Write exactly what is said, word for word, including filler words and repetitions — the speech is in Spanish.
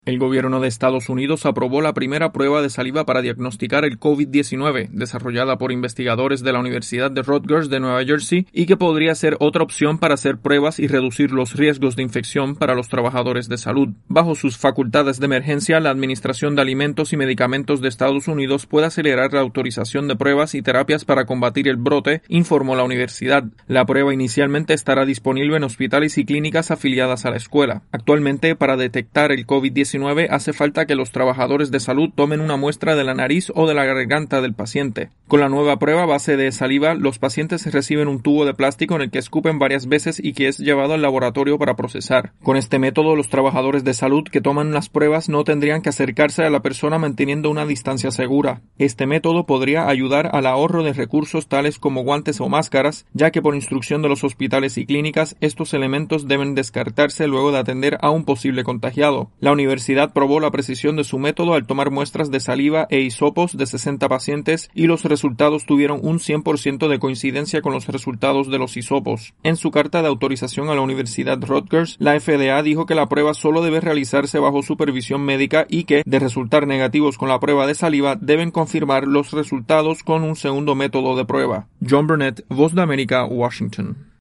El gobierno de Estados Unidos aprobó la primera prueba de saliva para diagnosticar el COVID diecinueve, desarrollada por investigadores de la Universidad de Rutgers de Nueva Jersey, y que podría ser otra opción para hacer pruebas y reducir los riesgos de infección para los trabajadores de salud. Bajo sus facultades de emergencia, la Administración de Alimentos y Medicamentos de Estados Unidos puede acelerar la autorización de pruebas y terapias para combatir el brote, informó la universidad. La prueba inicialmente estará disponible en hospitales y clínicas afiliadas a la escuela. Actualmente, para detectar el COVID diecinueve, hace falta que los trabajadores de salud tomen una muestra de la nariz o de la garganta del paciente. Con la nueva prueba a base de saliva, los pacientes reciben un tubo de plástico en el que escupen varias veces y que es llevado al laboratorio para procesar. Con este método, los trabajadores de salud que toman las pruebas no tendrían que acercarse a la persona manteniendo una distancia segura. Este método podría ayudar al ahorro de recursos tales como guantes o máscaras, ya que por instrucción de los hospitales y clínicas, estos elementos deben descartarse luego de atender a un posible contagiado. La universidad La universidad probó la precisión de su método al tomar muestras de saliva e hisopos de sesenta pacientes y los resultados tuvieron un cien por ciento de coincidencia con los resultados de los hisopos. En su carta de autorización a la Universidad Rutgers, la F D A dijo que la prueba solo debe realizarse bajo supervisión médica y que, de resultar negativos con la prueba de saliva, deben confirmar los resultados con un segundo método de prueba. John Burnett, Voz de América, Washington.